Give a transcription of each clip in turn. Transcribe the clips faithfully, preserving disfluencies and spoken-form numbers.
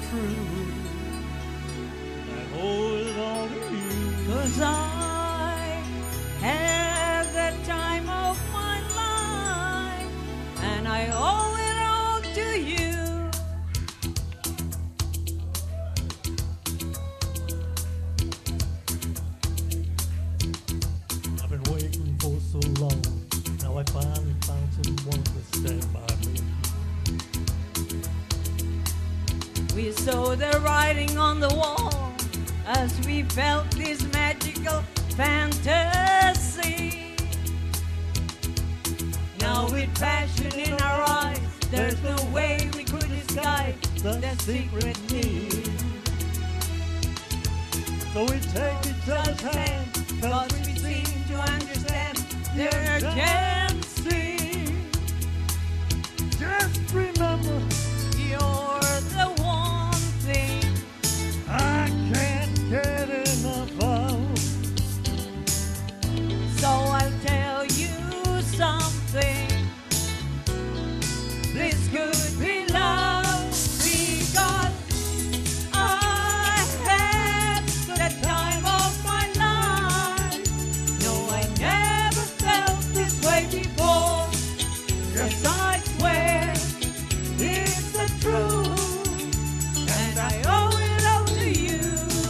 true. I owe it all to you. 'Cause I had the time of my life, and I owe it all to you. I've been waiting for so long. Now I finally found someone to stand by me. We saw the writing on the wall as we felt this magical fantasy. Now with passion in our eyes, there's no way we could disguise The the secret need. So we take each other's hand, Cause we seem to understand their urgency. just remember, You're the one thing I can't get enough of. So I'll tell you something. This could be love because I had the time of my life. No, I never felt this way before. Yes, I swear it's the truth, and I owe it all to you.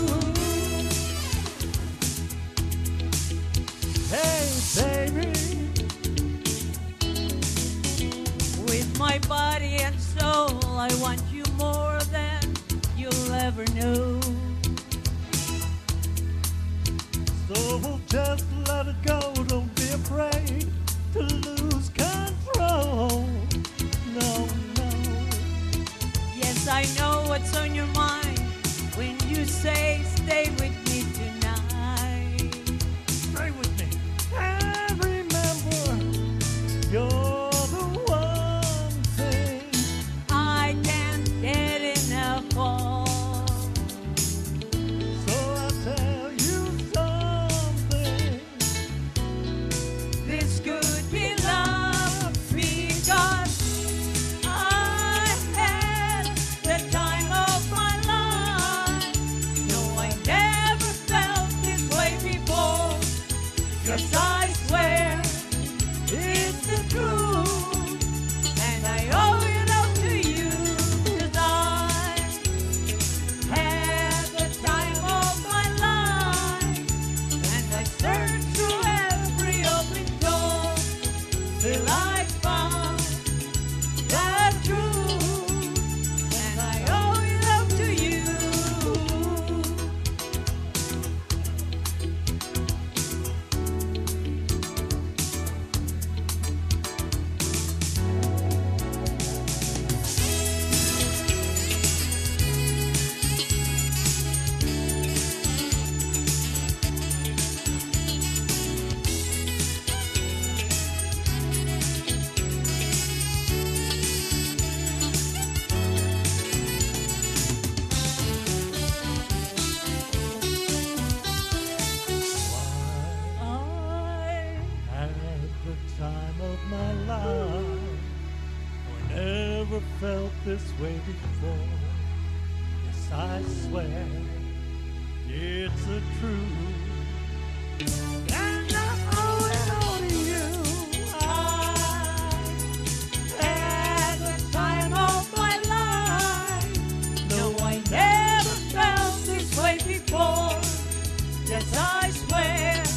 Hey, baby, With my body and soul, I want you more than you'll ever know. so just let it go. Don't be afraid to lose control. No, no. Yes, I know what's on your mind when you say stay with me tonight. Stay with me. And remember, you're the one thing I can't get enough of. So I'll tell you something. This could be love because I had the time of my life. No, I never felt this way before. Yes, I swear it's the truth, and I owe it all to you. 'Cause I had the time of my life, and I searched through every open door till I found the truth, and I owe it all to you. I Had the time of my life. I never felt this way before. Yes, I swear it's the truth. And I owe it all to you. I had the time of my life. No, I never felt this way before. Yes, I swear